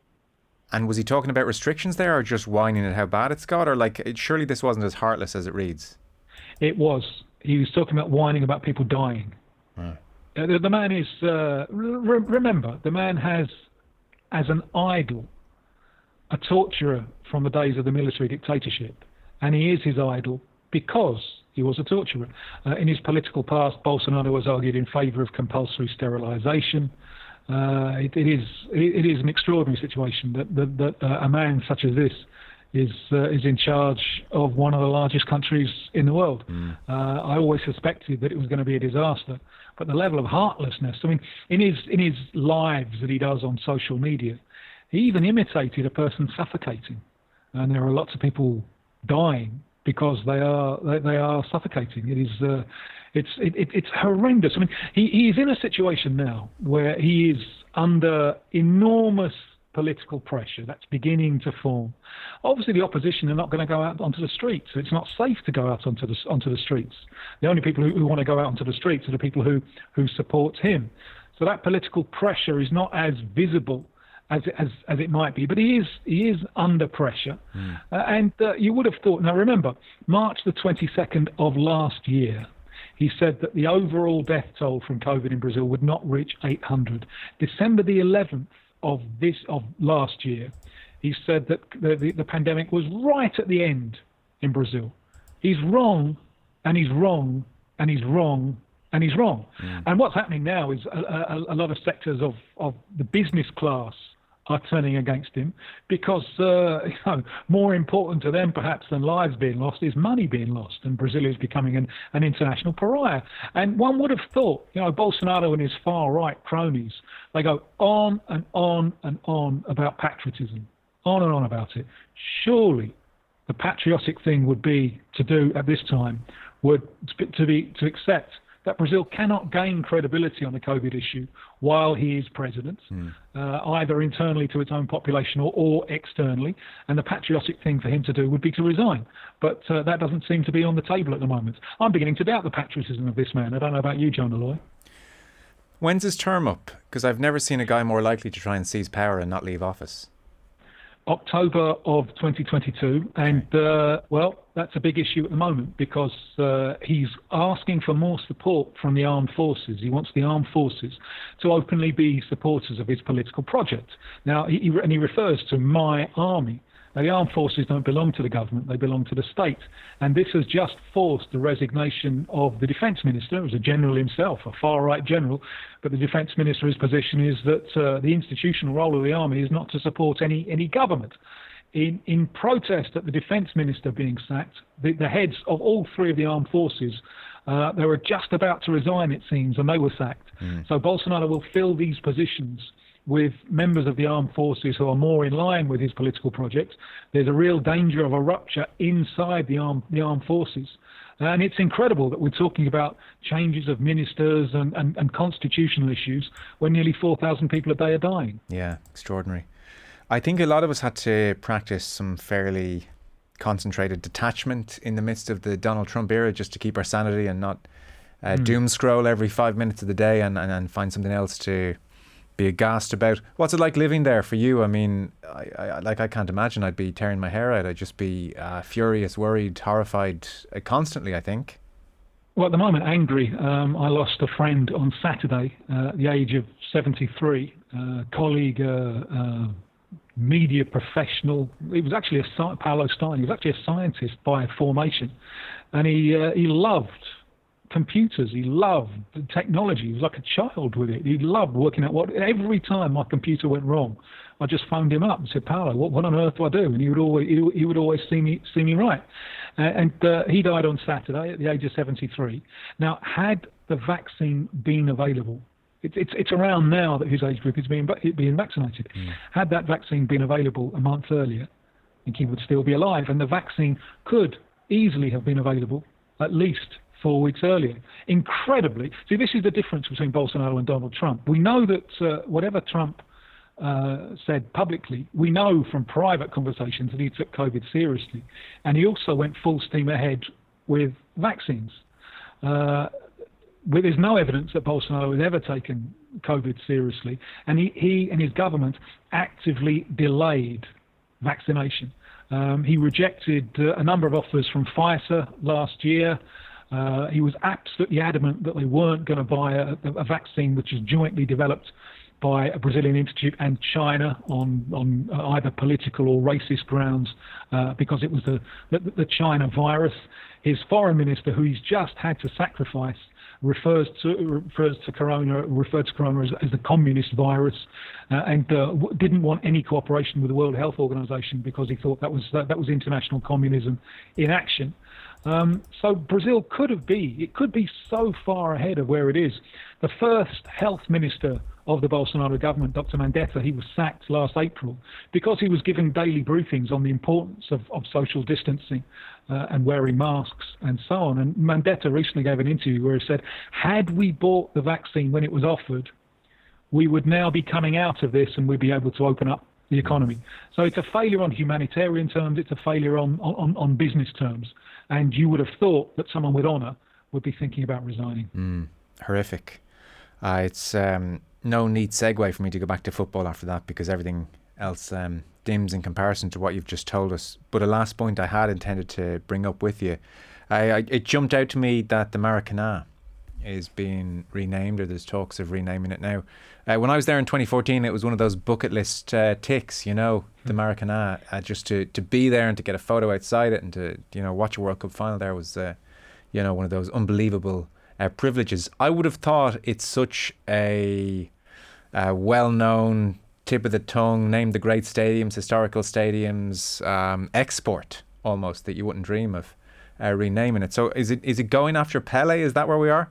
And was he talking about restrictions there, or just whining at how bad it's got, or like it, surely this wasn't as heartless as it reads? It was. He was talking about whining about people dying. Right. Uh, the, the man is, uh, re- remember, the man has, as an idol, a torturer from the days of the military dictatorship. And he is his idol because he was a torturer. Uh, in his political past, Bolsonaro has argued in favour of compulsory sterilisation. Uh, it, it is it, it is an extraordinary situation that, that, that uh, a man such as this is uh, is in charge of one of the largest countries in the world. Mm. Uh, I always suspected that it was going to be a disaster, but the level of heartlessness. I mean, in his in his lives that he does on social media, he even imitated a person suffocating, and there are lots of people dying because they are they, they are suffocating. It is uh, it's it, it, it's horrendous. I mean, he he is in a situation now where he is under enormous political pressure that's beginning to form. Obviously, the opposition are not going to go out onto the streets. It's not safe to go out onto the onto the streets. The only people who, who want to go out onto the streets are the people who who support him. So that political pressure is not as visible as as as it might be, but he is he is under pressure. Mm. Uh, and uh, you would have thought. Now, remember, March the twenty-second of last year, he said that the overall death toll from COVID in Brazil would not reach eight hundred. December the eleventh. Of this of last year, he said that the, the, the pandemic was right at the end in Brazil. He's wrong, and he's wrong, and he's wrong, and he's wrong. Mm. And what's happening now is a, a, a lot of sectors of, of the business class are turning against him because uh, you know, more important to them perhaps than lives being lost is money being lost, and Brazil is becoming an, an international pariah. And one would have thought, you know, Bolsonaro and his far-right cronies, they go on and on and on about patriotism, on and on about it. Surely the patriotic thing would be to do at this time would to be to accept that Brazil cannot gain credibility on the COVID issue while he is president, mm. uh, either internally to its own population or, or externally. And the patriotic thing for him to do would be to resign. But uh, that doesn't seem to be on the table at the moment. I'm beginning to doubt the patriotism of this man. I don't know about you, Jonah Loy. When's his term up? Because I've never seen a guy more likely to try and seize power and not leave office. October of twenty twenty-two, and uh, well, that's a big issue at the moment because uh, he's asking for more support from the armed forces. He wants the armed forces to openly be supporters of his political project. Now, he, and he refers to my army. Now, the armed forces don't belong to the government, they belong to the state. And this has just forced the resignation of the defence minister, who was a general himself, a far-right general. But the defence minister's position is that uh, the institutional role of the army is not to support any, any government. In, in protest at the defence minister being sacked, the, the heads of all three of the armed forces, uh, they were just about to resign, it seems, and they were sacked. Mm. So Bolsonaro will fill these positions with members of the armed forces who are more in line with his political project. There's a real danger of a rupture inside the armed, the armed forces. And it's incredible that we're talking about changes of ministers and, and, and constitutional issues when nearly four thousand people a day are dying. Yeah, extraordinary. I think a lot of us had to practice some fairly concentrated detachment in the midst of the Donald Trump era just to keep our sanity and not uh, mm. doom scroll every five minutes of the day and, and, and find something else to be aghast about. What's it like living there for you? I mean, I, I, like I can't imagine I'd be tearing my hair out. I'd just be uh, furious, worried, horrified uh, constantly, I think. Well, at the moment, angry. Um, I lost a friend on Saturday uh, at the age of seventy-three, uh, colleague, uh, uh, media professional. He was actually a Paolo Stein. He was actually a scientist by formation, and he uh, he loved computers. He loved technology. He was like a child with it. He loved working out what. Every time my computer went wrong, I just phoned him up and said, "Paolo, what, what on earth do I do?" And he would always he, he would always see me see me right. Uh, and uh, he died on Saturday at the age of seventy-three. Now, had the vaccine been available, it, it's it's around now that his age group is being being vaccinated. Mm. Had that vaccine been available a month earlier, I think he would still be alive. And the vaccine could easily have been available at least four weeks earlier. Incredibly. See, this is the difference between Bolsonaro and Donald Trump. We know that uh, whatever Trump uh, said publicly, we know from private conversations that he took COVID seriously. And he also went full steam ahead with vaccines. Uh, well, there's no evidence that Bolsonaro has ever taken COVID seriously. And he, he and his government actively delayed vaccination. Um, he rejected uh, a number of offers from Pfizer last year. Uh, he was absolutely adamant that they weren't going to buy a, a vaccine which is jointly developed by a Brazilian institute and China on, on either political or racist grounds uh, because it was the, the, the China virus. His foreign minister, who he's just had to sacrifice, refers to refers to corona referred to corona as, as the communist virus, uh, and uh, w- didn't want any cooperation with the World Health Organization because he thought that was uh, that was international communism in action. Um, so Brazil could have been, it could be so far ahead of where it is. The first health minister of the Bolsonaro government, Doctor Mandetta, he was sacked last April because he was giving daily briefings on the importance of, of social distancing uh, and wearing masks and so on. And Mandetta recently gave an interview where he said, had we bought the vaccine when it was offered, we would now be coming out of this and we'd be able to open up the economy. So it's a failure on humanitarian terms, it's a failure on, on, on business terms. And you would have thought that someone with honour would be thinking about resigning. Mm, horrific. Uh, it's um, no neat segue for me to go back to football after that because everything else um, dims in comparison to what you've just told us. But a last point I had intended to bring up with you. I, I, it jumped out to me that the Maracanã is being renamed, or there's talks of renaming it now. Uh, when I was there in twenty fourteen, it was one of those bucket list uh, ticks, you know, the Maracanã. Uh, just to, to be there and to get a photo outside it and to, you know, watch a World Cup final there was, uh, you know, one of those unbelievable uh, privileges. I would have thought it's such a, a well-known, tip of the tongue, name the great stadiums, historical stadiums, um, export almost that you wouldn't dream of uh, renaming it. So is it is it going after Pele? Is that where we are?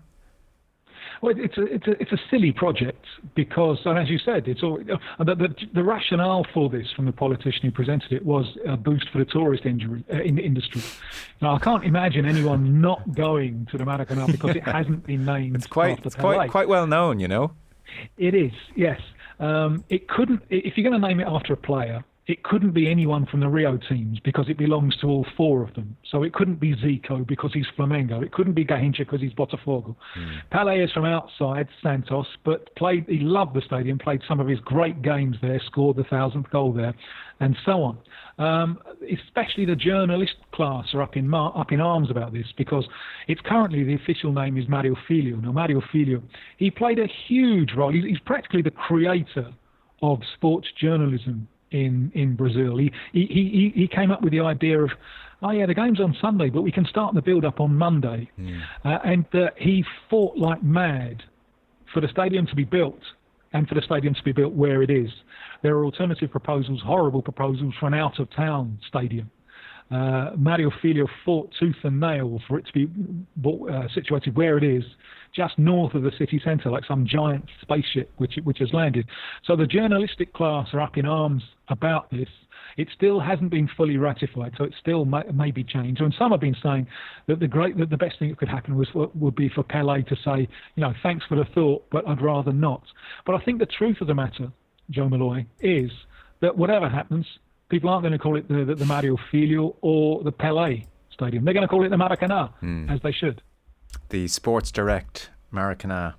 Well, it's a it's a it's a silly project because, and as you said, it's all uh, the, the the rationale for this from the politician who presented it was a boost for the tourist injury, uh, in the industry. Now, I can't imagine anyone not going to the Maracanã because it hasn't been named. It's quite after it's Pelé. quite quite well known, you know. It is, yes. Um, it couldn't if you're going to name it after a player. It couldn't be anyone from the Rio teams because it belongs to all four of them. So it couldn't be Zico because he's Flamengo. It couldn't be Garrincha because he's Botafogo. Mm. Pelé is from outside Santos, but played. He loved the stadium, played some of his great games there, scored the thousandth goal there, and so on. Um, especially the journalist class are up in mar- up in arms about this because it's currently the official name is Mario Filho. Now, Mario Filho, he played a huge role. He's, he's practically the creator of sports journalism in in Brazil. He, he he he came up with the idea of, oh yeah, the game's on Sunday, but we can start the build-up on Monday. Mm. Uh, and uh, he fought like mad for the stadium to be built and for the stadium to be built where it is. There are alternative proposals, horrible proposals for an out-of-town stadium. Uh, Mario Filho fought tooth and nail for it to be uh, situated where it is, just north of the city centre, like some giant spaceship which which has landed. So the journalistic class are up in arms about this. It still hasn't been fully ratified, so it still may, may be changed. And some have been saying that the great, that the best thing that could happen was would be for Pelé to say, you know, thanks for the thought, but I'd rather not. But I think the truth of the matter, Joe Malloy, is that whatever happens, people aren't going to call it the, the, the Mario Filho or the Pelé Stadium. They're going to call it the Maracanã, mm. as they should. The Sports Direct Maracanã.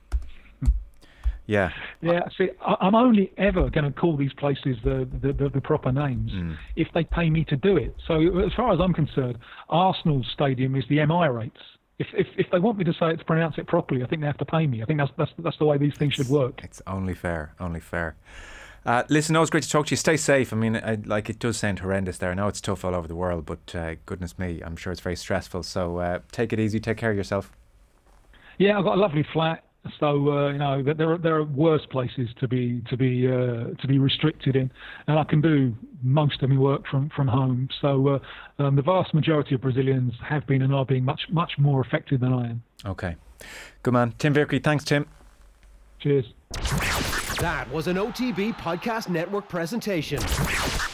Yeah. Yeah, see, I'm only ever going to call these places the, the, the, the proper names mm. if they pay me to do it. So as far as I'm concerned, Arsenal Stadium is the Emirates. If, if if they want me to say it, to pronounce it properly, I think they have to pay me. I think that's that's that's the way these things should work. It's only fair, only fair. Uh, listen, no, it's great to talk to you. Stay safe. I mean, I, like it does sound horrendous there. I know it's tough all over the world, but uh, goodness me, I'm sure it's very stressful. So uh, take it easy. Take care of yourself. Yeah, I've got a lovely flat. So uh, you know, there are there are worse places to be to be uh, to be restricted in, and I can do most of my work from, from home. So uh, um, the vast majority of Brazilians have been and are being much much more affected than I am. Okay, good man, Tim Virkey. Thanks, Tim. Cheers. That was an O T B Podcast Network presentation.